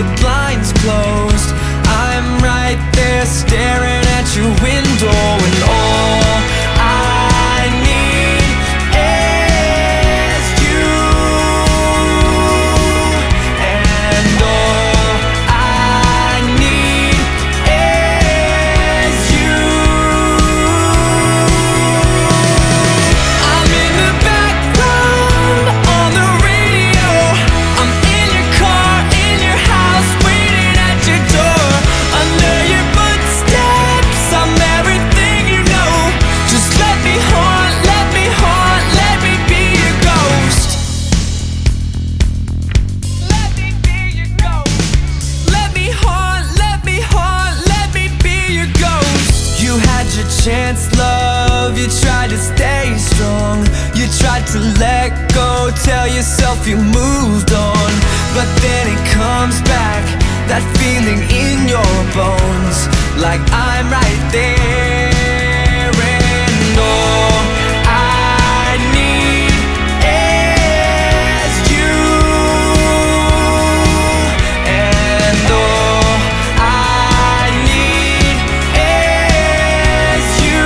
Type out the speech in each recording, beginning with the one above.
the blinds closed. I'm right there staring at your window, and all I need is you. And all I need is you. I'm in the background on the radio. I'm in your car, in your house, waiting at your door. Under your footsteps, I'm everything you know. Just let me haunt, let me haunt, let me be your ghost. Let me be your ghost. Let me haunt, let me haunt, let me be your ghost. You had your chance, love. You tried to stay strong. You tried to let go, tell yourself you moved on. But then it comes back, that feeling in your bones, like I'm right there. And all I need is you. And all I need is you.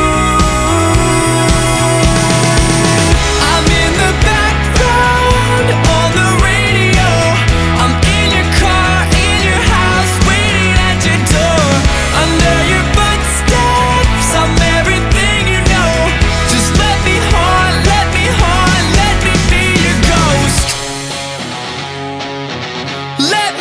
I'm in the background on the radio. I'm in your car, in your house, waiting at your door. Under your footsteps, I'm everything you know. Just let me haunt, let me haunt, let me be your ghost. Let